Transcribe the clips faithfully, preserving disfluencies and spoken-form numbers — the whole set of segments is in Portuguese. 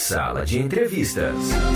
Sala de Entrevistas.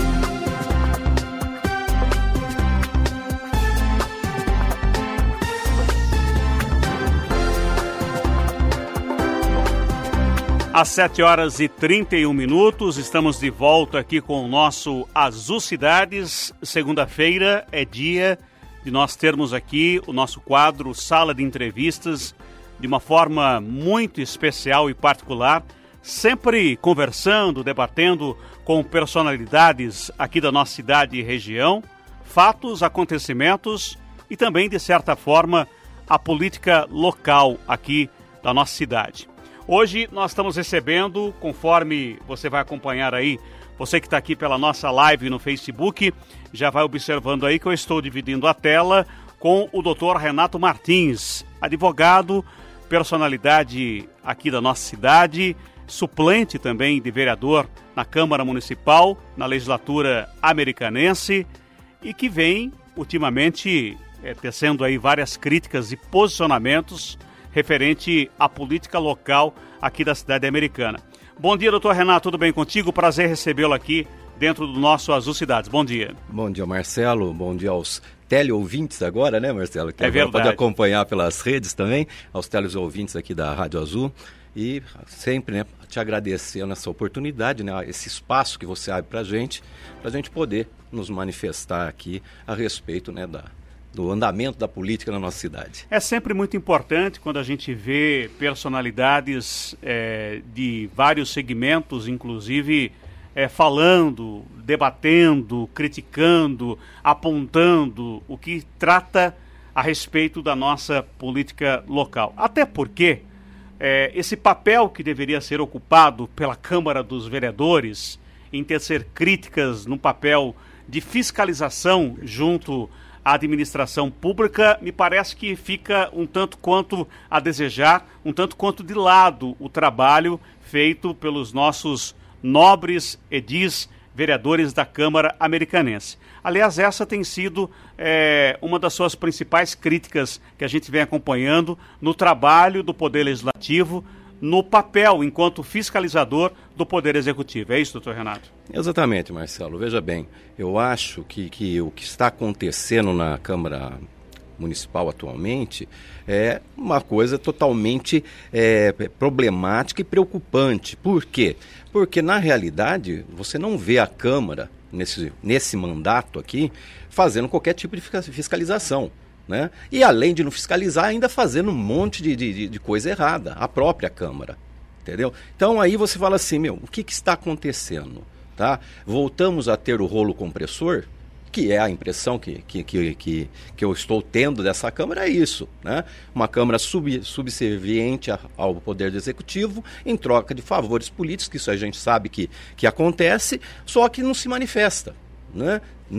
Às sete horas e trinta e um minutos, estamos de volta aqui com o nosso Azul Cidades. Segunda-feira é dia de nós termos aqui o nosso quadro Sala de Entrevistas de uma forma muito especial e particular, sempre conversando, debatendo com personalidades aqui da nossa cidade e região, fatos, acontecimentos e também, de certa forma, a política local aqui da nossa cidade. Hoje nós estamos recebendo, conforme você vai acompanhar aí, você que está aqui pela nossa live no Facebook, já vai observando aí que eu estou dividindo a tela com o doutor Renato Martins, advogado, personalidade aqui da nossa cidade, suplente também de vereador na Câmara Municipal, na legislatura americanense, e que vem ultimamente é, tecendo aí várias críticas e posicionamentos referente à política local aqui da cidade americana. Bom dia, doutor Renato, tudo bem contigo? Prazer recebê-lo aqui dentro do nosso Azul Cidades. Bom dia. Bom dia, Marcelo. Bom dia aos teleouvintes agora, né, Marcelo? Que é verdade. Pode acompanhar pelas redes também, aos teleouvintes aqui da Rádio Azul. E sempre, né, te agradecendo essa oportunidade, né, esse espaço que você abre para a gente, para a gente poder nos manifestar aqui a respeito, né, da do andamento da política na nossa cidade. É sempre muito importante quando a gente vê personalidades é, de vários segmentos, inclusive é, falando, debatendo, criticando, apontando o que trata a respeito da nossa política local. Até porque é, esse papel que deveria ser ocupado pela Câmara dos Vereadores em tecer críticas no papel de fiscalização junto a administração pública, me parece que fica um tanto quanto a desejar, um tanto quanto de lado o trabalho feito pelos nossos nobres edis, vereadores da Câmara Americanense. Aliás, essa tem sido é, uma das suas principais críticas que a gente vem acompanhando no trabalho do Poder Legislativo, no papel enquanto fiscalizador do Poder Executivo. É isso, doutor Renato? Exatamente, Marcelo. Veja bem, eu acho que, que o que está acontecendo na Câmara Municipal atualmente é uma coisa totalmente é, problemática e preocupante. Por quê? Porque, na realidade, você não vê a Câmara, nesse, nesse mandato aqui, fazendo qualquer tipo de fiscalização. Né? E além de não fiscalizar, ainda fazendo um monte de, de, de coisa errada, a própria Câmara, entendeu? Então aí você fala assim, meu, o que, que está acontecendo? Tá? Voltamos a ter o rolo compressor, que é a impressão que, que, que, que, que eu estou tendo dessa Câmara, é isso, né? Uma Câmara sub, subserviente ao Poder Executivo em troca de favores políticos, que isso a gente sabe que, que acontece, só que não se manifesta, né?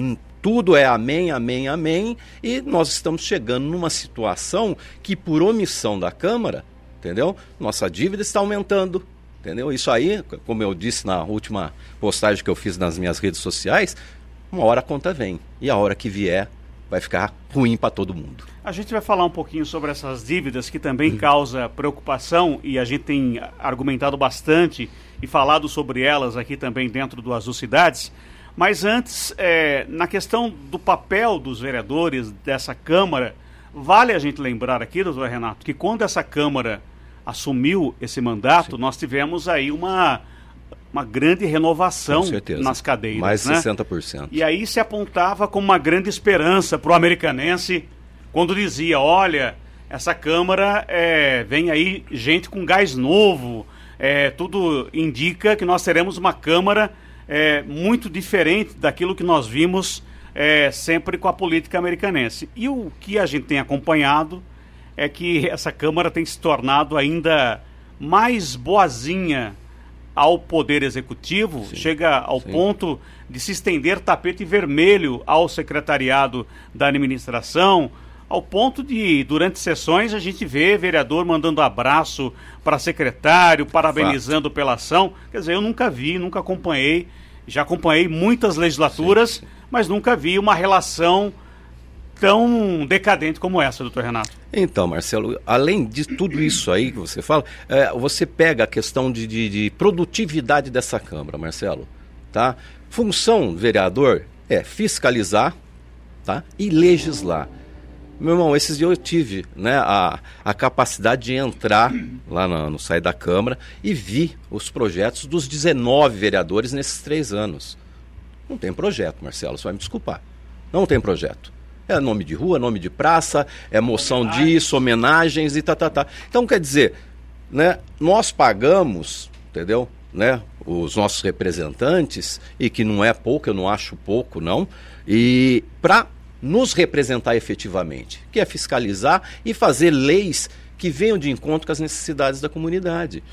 Tudo é amém, amém, amém, e nós estamos chegando numa situação que, por omissão da Câmara, entendeu? Nossa dívida está aumentando, entendeu? Isso aí, como eu disse na última postagem que eu fiz nas minhas redes sociais, uma hora a conta vem, e a hora que vier vai ficar ruim para todo mundo. A gente vai falar um pouquinho sobre essas dívidas que também uhum. causa preocupação, e a gente tem argumentado bastante e falado sobre elas aqui também dentro do Azul Cidades. Mas antes, é, na questão do papel dos vereadores dessa Câmara, vale a gente lembrar aqui, doutor Renato, que quando essa Câmara assumiu esse mandato, Sim. nós tivemos aí uma, uma grande renovação nas cadeiras. Mais de né? sessenta por cento. E aí se apontava como uma grande esperança para o americanense, quando dizia, olha, essa Câmara é, vem aí gente com gás novo, é, tudo indica que nós teremos uma Câmara É, muito diferente daquilo que nós vimos é, sempre com a política americanense. E o que a gente tem acompanhado é que essa Câmara tem se tornado ainda mais boazinha ao Poder Executivo, Sim. chega ao Sim. ponto de se estender tapete vermelho ao secretariado da administração, ao ponto de, durante sessões, a gente vê vereador mandando abraço para secretário, parabenizando Fato. pela ação. Quer dizer, eu nunca vi, nunca acompanhei, já acompanhei muitas legislaturas, sim, sim. mas nunca vi uma relação tão decadente como essa, doutor Renato. Então, Marcelo, além de tudo isso aí que você fala, é, você pega a questão de, de, de produtividade dessa Câmara, Marcelo. tá? Função do vereador é fiscalizar, tá? E legislar. Meu irmão, esses dias eu tive, né, a, a capacidade de entrar lá no, no site da Câmara e vi os projetos dos dezenove vereadores nesses três anos. Não tem projeto, Marcelo, você vai me desculpar. Não tem projeto. É nome de rua, nome de praça, é moção disso, homenagens e tá, tá, tá. Então, quer dizer, né, nós pagamos, entendeu? Né, os nossos representantes, e que não é pouco, eu não acho pouco, não, e para nos representar efetivamente, que é fiscalizar e fazer leis que venham de encontro com as necessidades da comunidade.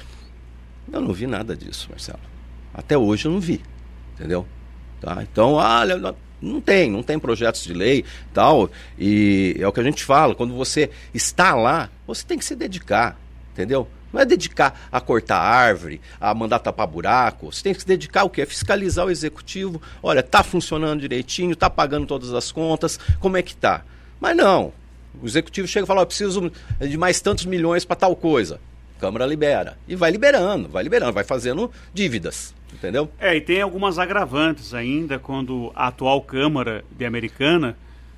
Eu não vi nada disso, Marcelo. Até hoje eu não vi, entendeu? Tá? Então, olha, não tem, não tem projetos de lei, tal, e é o que a gente fala, quando você está lá, você tem que se dedicar, entendeu? Não é dedicar a cortar árvore, a mandar tapar buraco. Você tem que se dedicar ao quê? A fiscalizar o executivo. Olha, está funcionando direitinho, está pagando todas as contas, como é que está? Mas não, o executivo chega e fala, oh, preciso de mais tantos milhões para tal coisa. A Câmara libera. E vai liberando, vai liberando, vai fazendo dívidas, entendeu? É, e tem algumas agravantes ainda, quando a atual Câmara de Americana,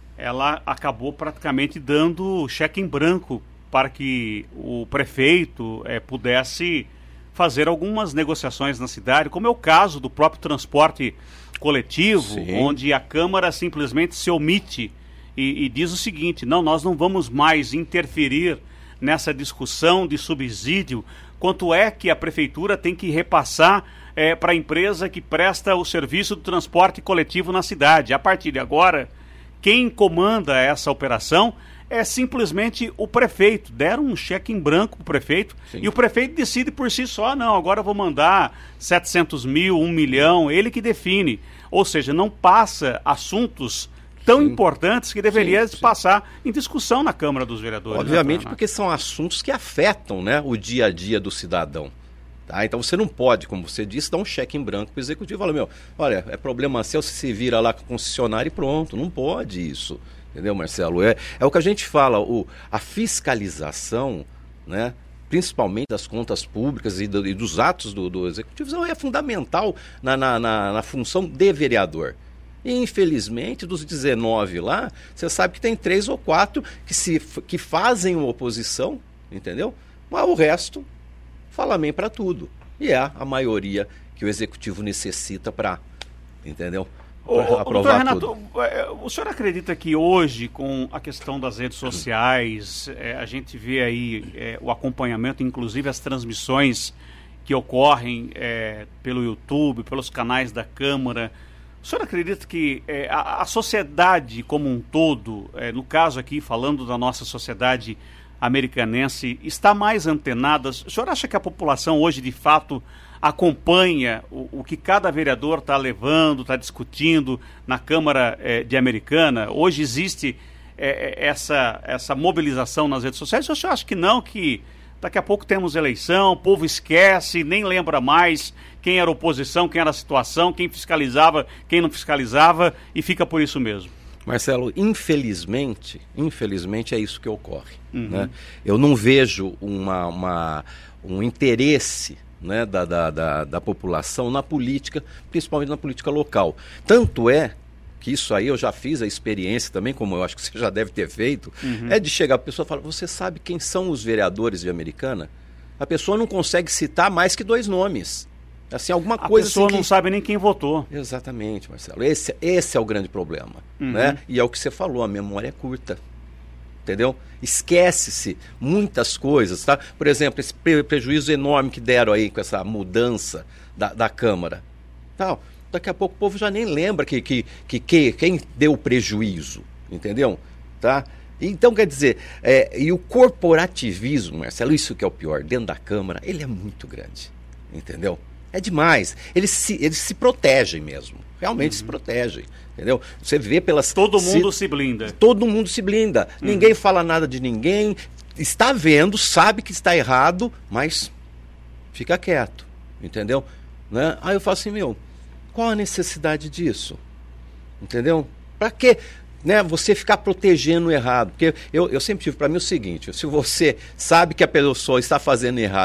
ela acabou praticamente dando cheque em branco para que o prefeito é, pudesse fazer algumas negociações na cidade, como é o caso do próprio transporte coletivo, Sim. onde a Câmara simplesmente se omite e, e diz o seguinte, não, nós não vamos mais interferir nessa discussão de subsídio, quanto é que a prefeitura tem que repassar é, para a empresa que presta o serviço do transporte coletivo na cidade. A partir de agora, quem comanda essa operação é simplesmente o prefeito. Deram um cheque em branco para o prefeito Sim. e o prefeito decide por si só, não, agora eu vou mandar setecentos mil, um milhão, ele que define. Ou seja, não passa assuntos tão sim. importantes que deveria sim, sim. passar em discussão na Câmara dos Vereadores. Obviamente, né? Porque são assuntos que afetam, né, o dia a dia do cidadão. Tá? Então você não pode, como você disse, dar um cheque em branco para o executivo e falar, meu, olha, é problema seu, você se vira lá com o concessionário e pronto. Não pode isso. Entendeu, Marcelo? É, é o que a gente fala, o, a fiscalização, né, principalmente das contas públicas e, do, e dos atos do, do executivo, é fundamental na, na, na, na função de vereador. E, infelizmente, dos dezenove lá, você sabe que tem três ou quatro que, se, que fazem uma oposição, entendeu? Mas o resto fala amém para tudo. E é a maioria que o executivo necessita para, entendeu? O, o doutor Renato, o senhor acredita que hoje, com a questão das redes sociais, é, a gente vê aí é, o acompanhamento, inclusive as transmissões que ocorrem é, pelo YouTube, pelos canais da Câmara, o senhor acredita que é, a, a sociedade como um todo, é, no caso aqui falando da nossa sociedade americanense, está mais antenada? O senhor acha que a população hoje de fato acompanha o, o que cada vereador está levando, está discutindo na Câmara eh, de Americana? Hoje existe eh, essa, essa mobilização nas redes sociais? Eu acho que não, que daqui a pouco temos eleição, o povo esquece, nem lembra mais quem era oposição, quem era a situação, quem fiscalizava, quem não fiscalizava, e fica por isso mesmo. Marcelo, infelizmente, infelizmente é isso que ocorre. Uhum. Né? Eu não vejo uma, uma, um interesse, né, da, da, da, da população na política, principalmente na política local. Tanto é que isso aí eu já fiz a experiência também, como eu acho que você já deve ter feito, uhum. é de chegar a pessoa e falar, você sabe quem são os vereadores de Americana? A pessoa não consegue citar mais que dois nomes. Assim, alguma a coisa pessoa assim não que... sabe nem quem votou. Exatamente, Marcelo. Esse, esse é o grande problema. Uhum. Né? E é o que você falou, a memória é curta. Entendeu? Esquece-se muitas coisas, tá? Por exemplo, esse pre- prejuízo enorme que deram aí com essa mudança da, da Câmara. Tal. Daqui a pouco o povo já nem lembra que, que, que, que quem deu o prejuízo, entendeu? Tá? Então, quer dizer, é, e o corporativismo, Marcelo, isso que é o pior, dentro da Câmara, ele é muito grande, entendeu? É demais. Eles se, eles se protegem mesmo. Realmente uhum. se protegem. Entendeu? Você vê pelas... Todo mundo se, se blinda. Todo mundo se blinda. Uhum. Ninguém fala nada de ninguém. Está vendo, sabe que está errado, mas fica quieto. Entendeu? Né? Aí eu falo assim, meu, qual a necessidade disso? Entendeu? Para quê? Né, você ficar protegendo o errado. Porque eu, eu sempre tive para mim o seguinte, se você sabe que a pessoa está fazendo errado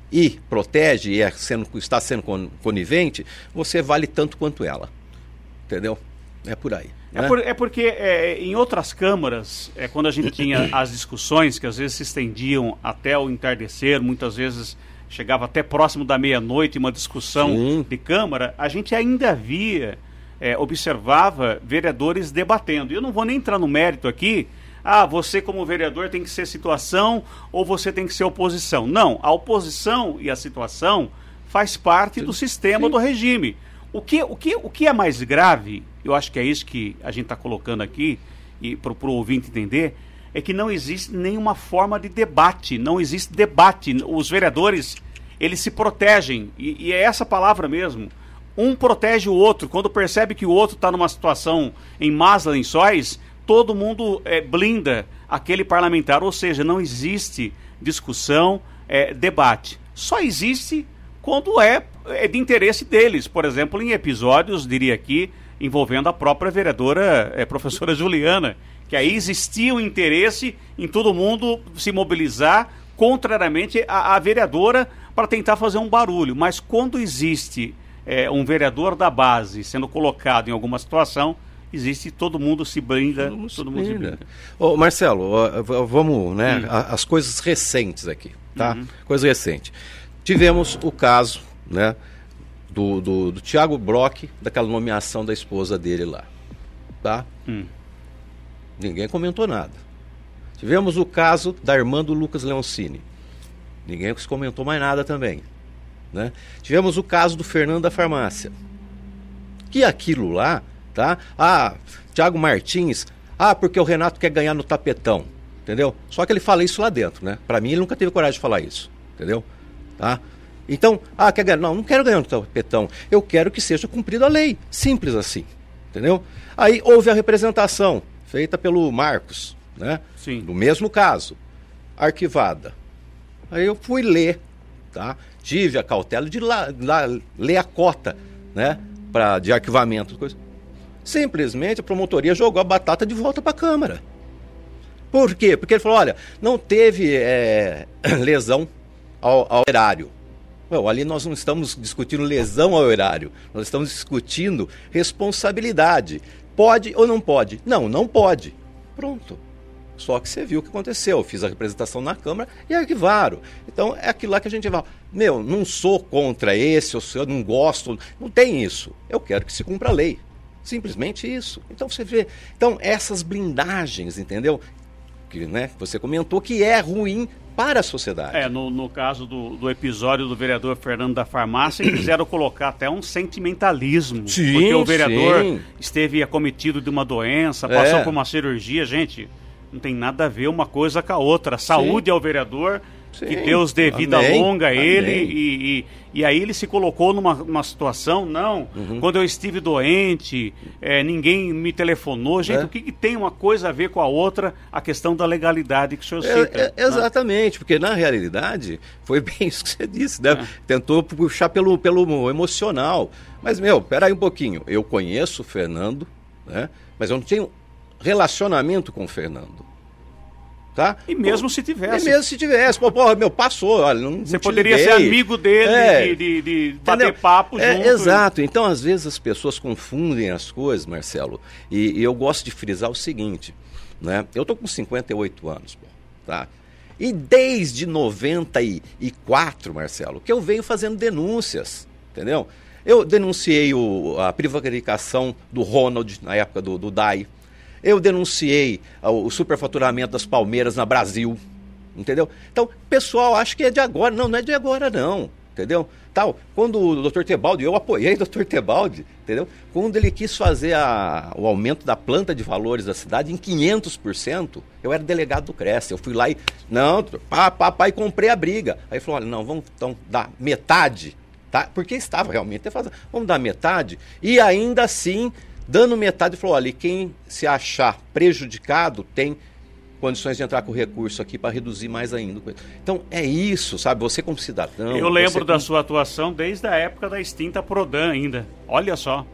e protege e é sendo, está sendo conivente, você vale tanto quanto ela. Entendeu? É por aí. É, né? por, é porque é, em outras câmaras, é, quando a gente tinha as discussões, que às vezes se estendiam até o entardecer, muitas vezes chegava até próximo da meia-noite, uma discussão Sim. de câmara, a gente ainda via, é, observava vereadores debatendo. E eu não vou nem entrar no mérito aqui, ah, você como vereador tem que ser situação ou você tem que ser oposição. Não, a oposição e a situação faz parte do sistema, Sim. do regime. O que, o, que, o que é mais grave, eu acho que é isso que a gente está colocando aqui, e para o ouvinte entender, é que não existe nenhuma forma de debate, não existe debate. Os vereadores, eles se protegem, e, e é essa palavra mesmo. Um protege o outro, quando percebe que o outro está numa situação em más lençóis, todo mundo é, blinda aquele parlamentar, ou seja, não existe discussão, é, debate. Só existe quando é, é de interesse deles, por exemplo, em episódios, diria aqui, envolvendo a própria vereadora, é, professora Juliana, que aí existia o interesse em todo mundo se mobilizar contrariamente à, à vereadora para tentar fazer um barulho. Mas quando existe é, um vereador da base sendo colocado em alguma situação, existe, todo mundo se brinda. Todo mundo, todo mundo se brinda. Ô, Marcelo, vamos, né, hum. as coisas recentes aqui, tá? Uhum. Coisa recente. Tivemos o caso, né, do, do, do Thiago Brock, daquela nomeação da esposa dele lá, tá? Hum. Ninguém comentou nada. Tivemos o caso da irmã do Lucas Leoncini. Ninguém comentou mais nada também, né? Tivemos o caso do Fernando da Farmácia. Que aquilo lá, tá? Ah, Thiago Martins, ah, porque o Renato quer ganhar no tapetão, entendeu? Só que ele fala isso lá dentro, né? Pra mim ele nunca teve coragem de falar isso, entendeu? Tá? Então, ah, quer ganhar? Não, não quero ganhar no tapetão. Eu quero que seja cumprida a lei. Simples assim, entendeu? Aí houve a representação feita pelo Marcos, né? Sim. No mesmo caso, arquivada. Aí eu fui ler, tá? Tive a cautela de lá, lá, ler a cota, né? Pra, de arquivamento. Coisa. Simplesmente a promotoria jogou a batata de volta para a Câmara. Por quê? Porque ele falou, olha, não teve é, lesão ao, ao erário. Bom, ali nós não estamos discutindo lesão ao erário, nós estamos discutindo responsabilidade. Pode ou não pode? Não, não pode. Pronto. Só que você viu o que aconteceu. Eu fiz a representação na Câmara e arquivaram. Então é aquilo lá que a gente fala. Meu, não sou contra esse, ou se eu não gosto. Não tem isso. Eu quero que se cumpra a lei. Simplesmente isso. Então você vê. Então essas blindagens, entendeu? Que, né, você comentou que é ruim para a sociedade. É, no, no caso do, do episódio do vereador Fernando da Farmácia, quiseram colocar até um sentimentalismo. Sim, porque o vereador sim. esteve acometido de uma doença, passou é. por uma cirurgia. Gente, não tem nada a ver uma coisa com a outra. Saúde sim. ao vereador, sim. que Deus dê vida Amém. longa a ele. E, e, e aí ele se colocou numa, numa situação, não, uhum. quando eu estive doente, é, ninguém me telefonou. Gente, é. o que, que tem uma coisa a ver com a outra, a questão da legalidade que o senhor cita? É, é, exatamente, né? Porque na realidade foi bem isso que você disse, né? É. Tentou puxar pelo, pelo emocional. Mas, meu, peraí um pouquinho, eu conheço o Fernando, né? Mas eu não tenho relacionamento com o Fernando. Tá? E mesmo pô, se tivesse. E mesmo se tivesse. Pô, pô meu, passou. Olha, não, Você não poderia ser amigo dele, é, de, de, de bater papo é, junto. Exato. Então, às vezes, as pessoas confundem as coisas, Marcelo. E, e eu gosto de frisar o seguinte, né? Eu tô com cinquenta e oito anos, pô, tá? E desde noventa e quatro, Marcelo, que eu venho fazendo denúncias, entendeu? Eu denunciei o, a privatização do Ronald, na época do, do D A I. Eu denunciei o superfaturamento das Palmeiras na Brasil, entendeu? Então, o pessoal acha que é de agora. Não, não é de agora não, entendeu? Tal, quando o doutor Tebaldi, eu apoiei o doutor Tebaldi, entendeu? Quando ele quis fazer a, o aumento da planta de valores da cidade em quinhentos por cento, eu era delegado do Cresce, eu fui lá e, não, pá, pá, pá, e comprei a briga. Aí falou, olha, não, vamos então dar metade, tá? Porque estava realmente, vamos dar metade, e ainda assim... Dando metade, falou, olha, quem se achar prejudicado tem condições de entrar com recurso aqui para reduzir mais ainda. Então, é isso, sabe? Você como cidadão... Eu lembro você... da sua atuação desde a época da extinta Prodan ainda. Olha só.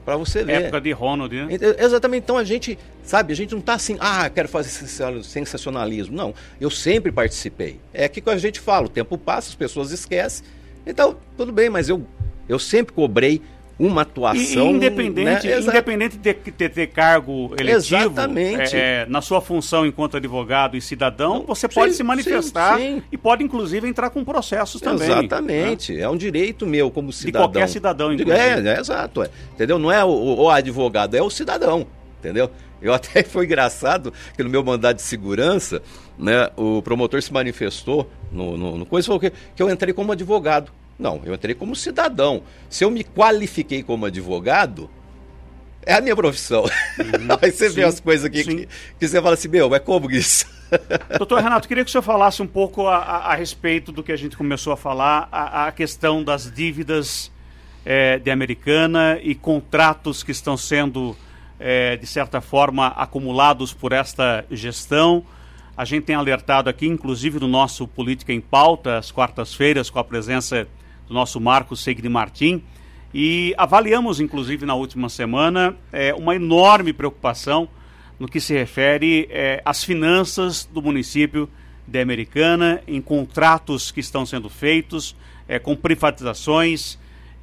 Para você ver. Época de Ronald, né? Exatamente. Então a gente, sabe, a gente não está assim, ah, quero fazer sensacionalismo. Não, eu sempre participei. É que a gente fala, o tempo passa, as pessoas esquecem. Então, tudo bem, mas eu, eu sempre cobrei uma atuação... E, independente, né? independente de ter, ter cargo eletivo, Exatamente. É, é, na sua função enquanto advogado e cidadão, Não, você pode sim, se manifestar sim, sim. e pode, inclusive, entrar com processos também. Exatamente. Né? É um direito meu como cidadão. De qualquer cidadão, inclusive. É, é exato. É. Entendeu? Não é o, o advogado, é o cidadão. Entendeu? Eu até foi engraçado que no meu mandado de segurança, né, o promotor se manifestou no, no, no coisa e falou que, que eu entrei como advogado. Não, eu entrei como cidadão. Se eu me qualifiquei como advogado, é a minha profissão. Uhum. Aí você sim, vê as coisas aqui que, que você fala assim, meu, é como isso? Doutor Renato, queria que o senhor falasse um pouco a, a, a respeito do que a gente começou a falar, a, a questão das dívidas é, de Americana e contratos que estão sendo, é, de certa forma, acumulados por esta gestão. A gente tem alertado aqui, inclusive no nosso Política em Pauta, às quartas-feiras, com a presença do nosso Marcos Segni Martim, e avaliamos, inclusive, na última semana, é, uma enorme preocupação no que se refere é, às finanças do município de Americana, em contratos que estão sendo feitos, é, com privatizações.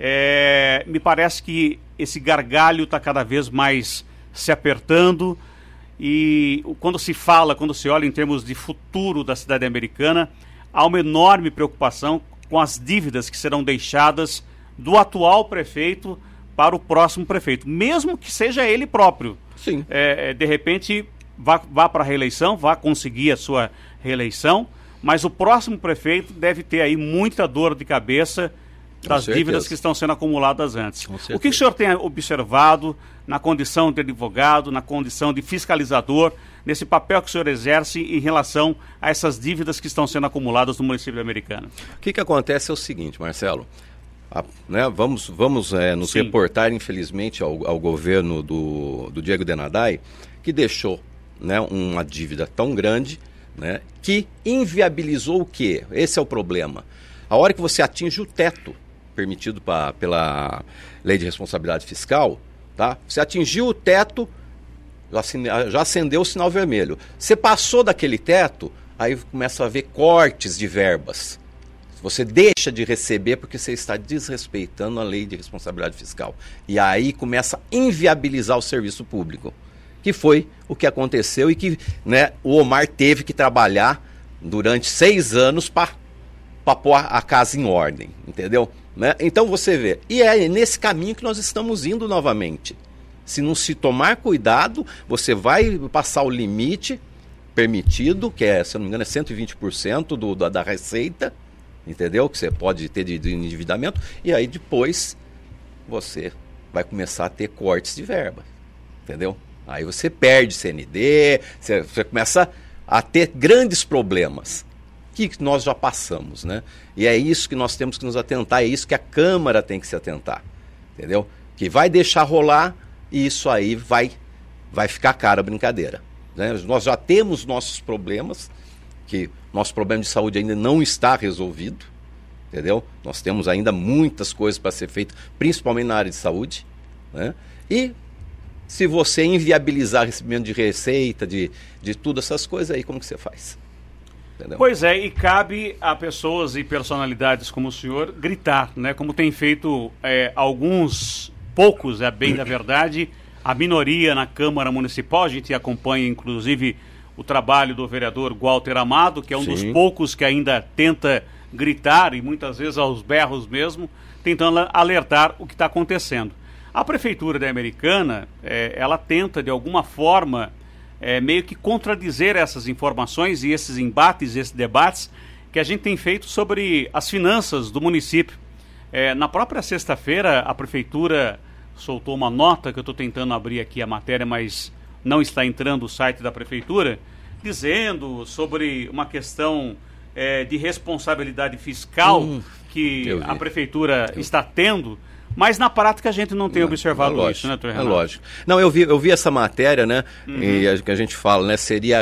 É, me parece que esse gargalho está cada vez mais se apertando, e quando se fala, quando se olha em termos de futuro da cidade americana, há uma enorme preocupação com as dívidas que serão deixadas do atual prefeito para o próximo prefeito, mesmo que seja ele próprio. Sim. É, de repente vá, vá para a reeleição, vá conseguir a sua reeleição, mas o próximo prefeito deve ter aí muita dor de cabeça das dívidas que estão sendo acumuladas antes. O que o senhor tem observado na condição de advogado, na condição de fiscalizador, nesse papel que o senhor exerce em relação a essas dívidas que estão sendo acumuladas no município de Americana? O que, que acontece é o seguinte, Marcelo, a, né, vamos, vamos é, nos Sim. reportar, infelizmente, ao, ao governo do, do Diego Denadai, que deixou, né, uma dívida tão grande, né, que inviabilizou o quê? Esse é o problema. A hora que você atinge o teto permitido pra, pela Lei de Responsabilidade Fiscal, tá? Você atingiu o teto, já acendeu o sinal vermelho. Você passou daquele teto, aí começa a haver cortes de verbas. Você deixa de receber porque você está desrespeitando a Lei de Responsabilidade Fiscal. E aí começa a inviabilizar o serviço público, que foi o que aconteceu e que, né, o Omar teve que trabalhar durante seis anos para pôr a casa em ordem, entendeu? Né? Então você vê, e é nesse caminho que nós estamos indo novamente. Se não se tomar cuidado, você vai passar o limite permitido, que é, se eu não me engano, é cento e vinte por cento do, da, da receita, entendeu? Que você pode ter de, de endividamento, e aí depois você vai começar a ter cortes de verba, entendeu? Aí você perde C N D, você, você começa a ter grandes problemas que nós já passamos, né? E é isso que nós temos que nos atentar, é isso que a Câmara tem que se atentar, entendeu? Que vai deixar rolar e isso aí vai, vai ficar cara a brincadeira, né? Nós já temos nossos problemas, que nosso problema de saúde ainda não está resolvido, entendeu? Nós temos ainda muitas coisas para ser feitas, principalmente na área de saúde, né? E se você inviabilizar recebimento de receita, de, de tudo essas coisas aí, como que você faz? Entendeu? Pois é, e cabe a pessoas e personalidades como o senhor gritar, né? Como tem feito é, alguns, poucos, é bem da verdade, a minoria na Câmara Municipal. A gente acompanha, inclusive, o trabalho do vereador Walter Amado, que é um Sim. dos poucos que ainda tenta gritar, e muitas vezes aos berros mesmo, tentando alertar o que está acontecendo. A Prefeitura da Americana, é, ela tenta, de alguma forma, É, meio que contradizer essas informações e esses embates, esses debates que a gente tem feito sobre as finanças do município. É, na própria sexta-feira, a Prefeitura soltou uma nota, que eu estou tentando abrir aqui a matéria, mas não está entrando o site da Prefeitura, dizendo sobre uma questão é, de responsabilidade fiscal hum, que a Prefeitura eu... está tendo Mas na prática a gente não tem não, observado é lógico, isso, né, doutor Renato? É lógico. Não, eu vi, eu vi essa matéria, né, Uhum. e a, que a gente fala, né, seria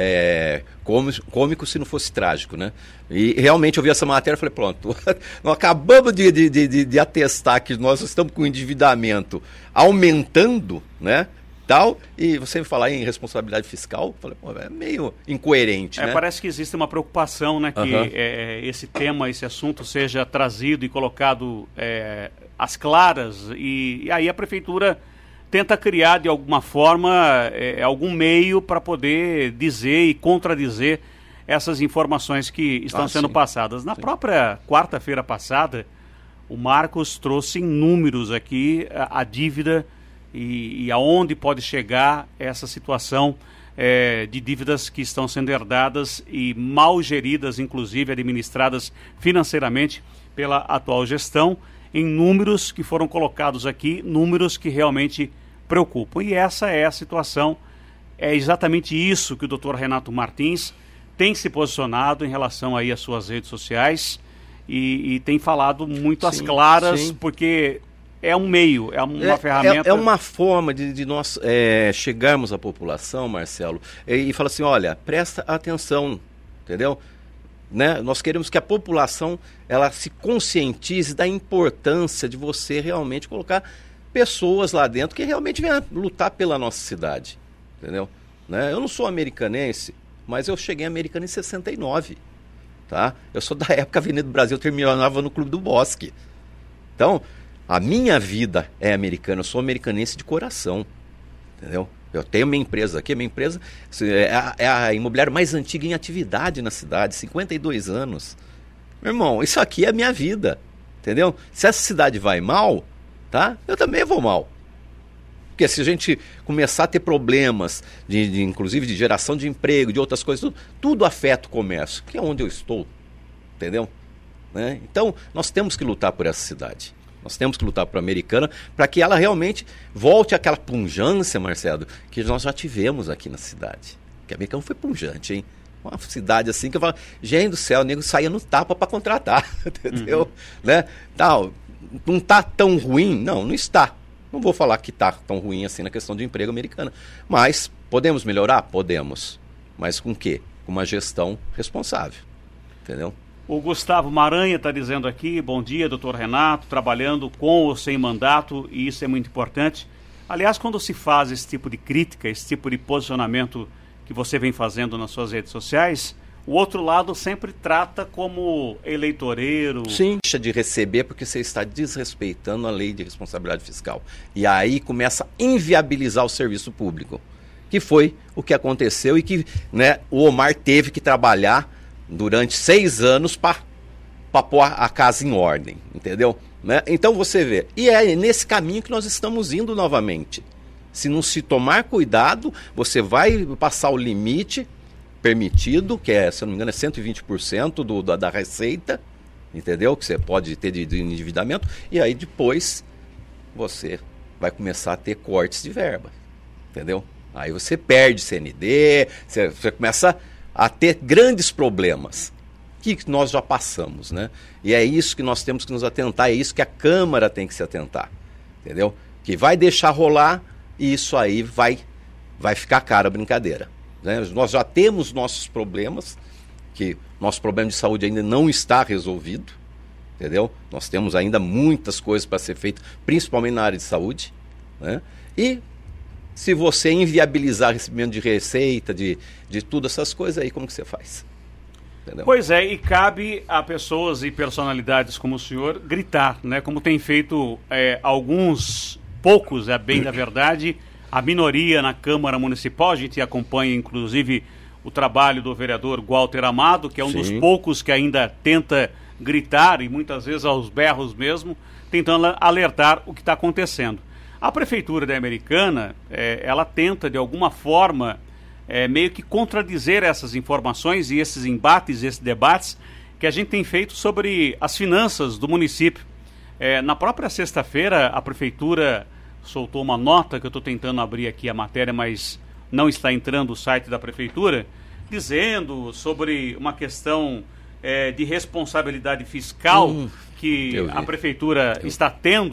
é, cômico, cômico se não fosse trágico, né? E realmente eu vi essa matéria e falei, pronto, nós acabamos de, de, de, de atestar que nós estamos com o endividamento aumentando, né? Tal, e você me falar em responsabilidade fiscal, falei, pô, é meio incoerente, é, né? Parece que existe uma preocupação, né, que Uhum. é, esse tema, esse assunto seja trazido e colocado é, às claras, e, e aí a prefeitura tenta criar de alguma forma é, algum meio para poder dizer e contradizer essas informações que estão Ah, sendo sim. passadas. Na Sim. própria quarta-feira passada, o Marcos trouxe em números aqui a, a dívida e, e aonde pode chegar essa situação é, de dívidas que estão sendo herdadas e mal geridas, inclusive administradas financeiramente pela atual gestão, em números que foram colocados aqui, números que realmente preocupam. E essa é a situação, é exatamente isso que o doutor Renato Martins tem se posicionado em relação aí às suas redes sociais e, e tem falado muito às Sim, claras, sim. porque é um meio, é uma É, ferramenta... É, é uma forma de, de nós é, chegarmos à população, Marcelo, e, e falar assim, olha, presta atenção, entendeu? Né? Nós queremos que a população ela se conscientize da importância de você realmente colocar pessoas lá dentro que realmente venham lutar pela nossa cidade, entendeu? Né? Eu não sou americanense, mas eu cheguei em Americana em sessenta e nove, tá? Eu sou da época que a Avenida do Brasil terminava no Clube do Bosque. Então, a minha vida é americana, eu sou americanense de coração, entendeu? Eu tenho minha empresa aqui, minha empresa é a, é a imobiliária mais antiga em atividade na cidade, cinquenta e dois anos. Meu irmão, isso aqui é a minha vida, entendeu? Se essa cidade vai mal, tá? Eu também vou mal. Porque se a gente começar a ter problemas, de, de, inclusive de geração de emprego, de outras coisas, tudo, tudo afeta o comércio, que é onde eu estou, entendeu? Né? Então, nós temos que lutar por essa cidade. Nós temos que lutar por Americana para que ela realmente volte àquela punjância, Marcelo, que nós já tivemos aqui na cidade. Porque a Americana foi punjante, hein? Uma cidade assim que eu falo, gente do céu, o nego saía no tapa para contratar, entendeu? Uhum. Né? Tal, não está tão ruim? Não, não está. Não vou falar que está tão ruim assim na questão de emprego americana. Mas podemos melhorar? Podemos. Mas com o quê? Com uma gestão responsável, entendeu? O Gustavo Maranha está dizendo aqui, bom dia, doutor Renato, trabalhando com ou sem mandato, e isso é muito importante. Aliás, quando se faz esse tipo de crítica, esse tipo de posicionamento que você vem fazendo nas suas redes sociais, o outro lado sempre trata como eleitoreiro. Sim, deixa de receber porque você está desrespeitando a lei de responsabilidade fiscal. E aí começa a inviabilizar o serviço público, que foi o que aconteceu e que, né, o Omar teve que trabalhar durante seis anos para pôr a casa em ordem, entendeu? Né? Então você vê, e é nesse caminho que nós estamos indo novamente. Se não se tomar cuidado, você vai passar o limite permitido, que é, se eu não me engano, é cento e vinte por cento do, da, da receita, entendeu? Que você pode ter de, de endividamento, e aí depois você vai começar a ter cortes de verba, entendeu? Aí você perde C N D, você, você começa a ter grandes problemas que nós já passamos, né? E é isso que nós temos que nos atentar, é isso que a Câmara tem que se atentar, entendeu? Que vai deixar rolar e isso aí vai, vai ficar cara a brincadeira, né? Nós já temos nossos problemas, que nosso problema de saúde ainda não está resolvido, entendeu? Nós temos ainda muitas coisas para ser feitas, principalmente na área de saúde, né? E se você inviabilizar recebimento de receita, de, de tudo essas coisas aí, como que você faz? Entendeu? Pois é, e cabe a pessoas e personalidades como o senhor gritar, né? Como tem feito é, alguns, poucos, é bem da verdade, a minoria na Câmara Municipal. A gente acompanha, inclusive, o trabalho do vereador Walter Amado, que é um Sim. dos poucos que ainda tenta gritar, e muitas vezes aos berros mesmo, tentando alertar o que está acontecendo. A Prefeitura da Americana, é, ela tenta, de alguma forma, é, meio que contradizer essas informações e esses embates, esses debates que a gente tem feito sobre as finanças do município. É, na própria sexta-feira, a Prefeitura soltou uma nota, que eu estou tentando abrir aqui a matéria, mas não está entrando o site da Prefeitura, dizendo sobre uma questão é, de responsabilidade fiscal hum, que a Prefeitura está tendo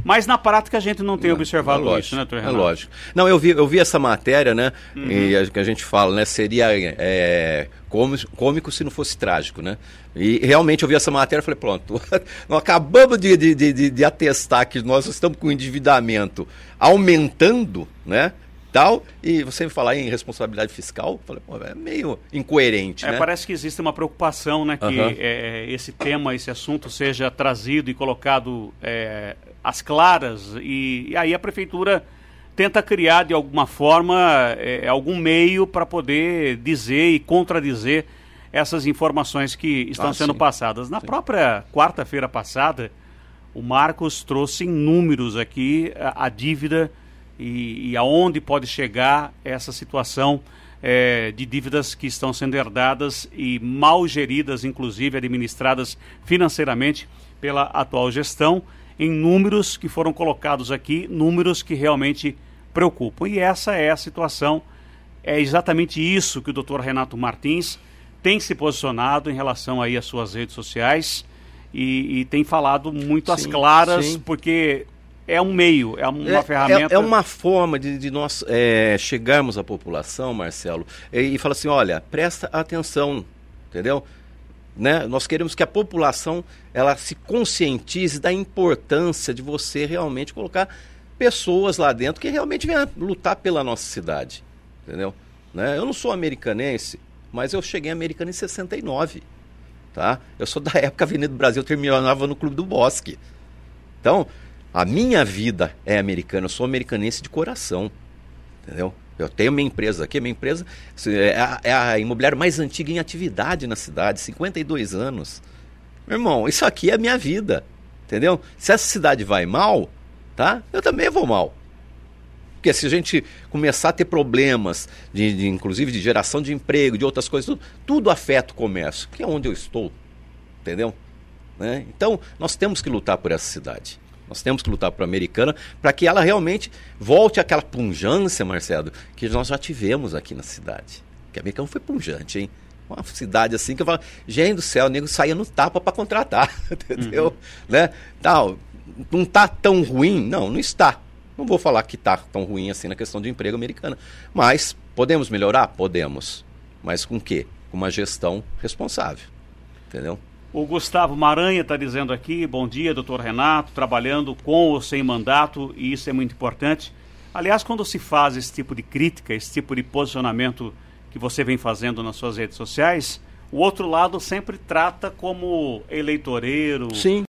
Mas na prática a gente não tem não, observado é lógico, isso, né, doutor É Renato? lógico. Não, eu vi, eu vi essa matéria, né? Uhum. E a, que a gente fala, né? Seria é, cômico, cômico se não fosse trágico, né? E realmente eu vi essa matéria e falei, pronto, nós acabamos de, de, de, de atestar que nós estamos com o endividamento aumentando, né? Tal, e você me falar em responsabilidade fiscal, falei, pô, é meio incoerente, é, né? Parece que existe uma preocupação, né, que Uhum. é, esse tema, esse assunto seja trazido e colocado é, às claras, e, e aí a prefeitura tenta criar de alguma forma é, algum meio para poder dizer e contradizer essas informações que estão Ah, sendo sim. passadas. Na Sim. própria quarta-feira passada, o Marcos trouxe em números aqui a, a dívida e, e aonde pode chegar essa situação é, de dívidas que estão sendo herdadas e mal geridas, inclusive administradas financeiramente pela atual gestão, em números que foram colocados aqui, números que realmente preocupam. E essa é a situação, é exatamente isso que o doutor Renato Martins tem se posicionado em relação aí às suas redes sociais e, e tem falado muito às Sim, claras, sim. porque é um meio, é uma É, ferramenta... é, é uma forma de, de nós é, chegarmos à população, Marcelo, e, e falar assim, olha, presta atenção, entendeu? Né? Nós queremos que a população ela se conscientize da importância de você realmente colocar pessoas lá dentro que realmente venham lutar pela nossa cidade, entendeu? Né? Eu não sou americanense, mas eu cheguei em Americana em sessenta e nove, tá? Eu sou da época Avenida do Brasil, eu terminava no Clube do Bosque. Então, a minha vida é americana, eu sou americanense de coração, entendeu? Eu tenho minha empresa aqui, minha empresa é a, é a imobiliária mais antiga em atividade na cidade, cinquenta e dois anos. Meu irmão, isso aqui é a minha vida, entendeu? Se essa cidade vai mal, tá? Eu também vou mal. Porque se a gente começar a ter problemas, de, de, inclusive de geração de emprego, de outras coisas, tudo, tudo afeta o comércio, que é onde eu estou, entendeu? Né? Então, nós temos que lutar por essa cidade. Nós temos que lutar por Americana para que ela realmente volte àquela punjância, Marcelo, que nós já tivemos aqui na cidade. Que a Americana foi punjante, hein? Uma cidade assim que eu falo, gente do céu, o nego saía no tapa para contratar, entendeu? Uhum. Né? Tal, não está tão ruim? Não, não está. Não vou falar que está tão ruim assim na questão de emprego americana. Mas podemos melhorar? Podemos. Mas com o quê? Com uma gestão responsável, entendeu? O Gustavo Maranha está dizendo aqui, bom dia, doutor Renato, trabalhando com ou sem mandato, e isso é muito importante. Aliás, quando se faz esse tipo de crítica, esse tipo de posicionamento que você vem fazendo nas suas redes sociais, o outro lado sempre trata como eleitoreiro, Sim.